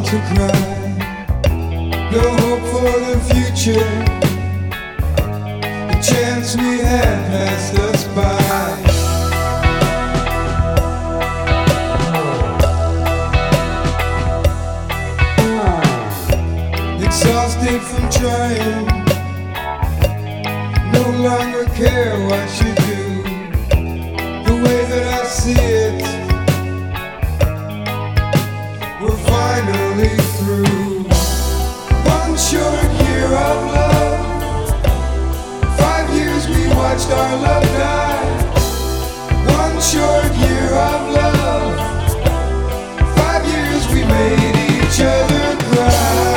to cry, no hope for the future. The chance we had passed us by. Exhausted from trying, no longer care what you do. The way that I see it, we're finally through. One short year of love, 5 years we watched our love die. One short year of love, 5 years we made each other cry.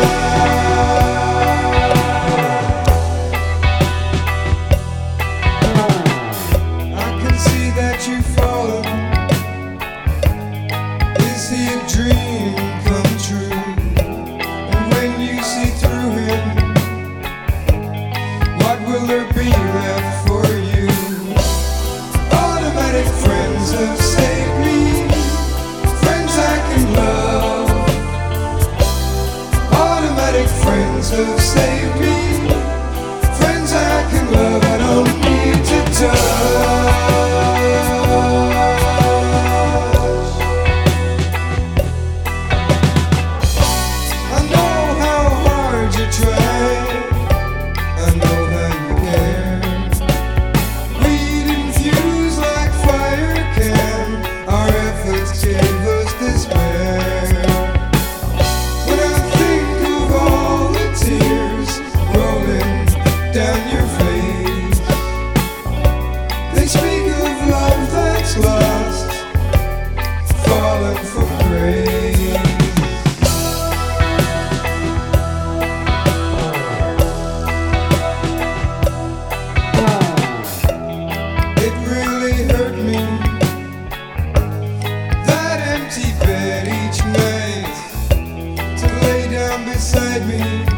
You've fallen. Is he a dream come true? And when you see through him, what will there be left for you? Automatic friends have saved me, friends I can love. Automatic friends have saved me, friends I can love. I don't need to touch. Lost, falling from grace. It really hurt me, that empty bed each night, to lay down beside me.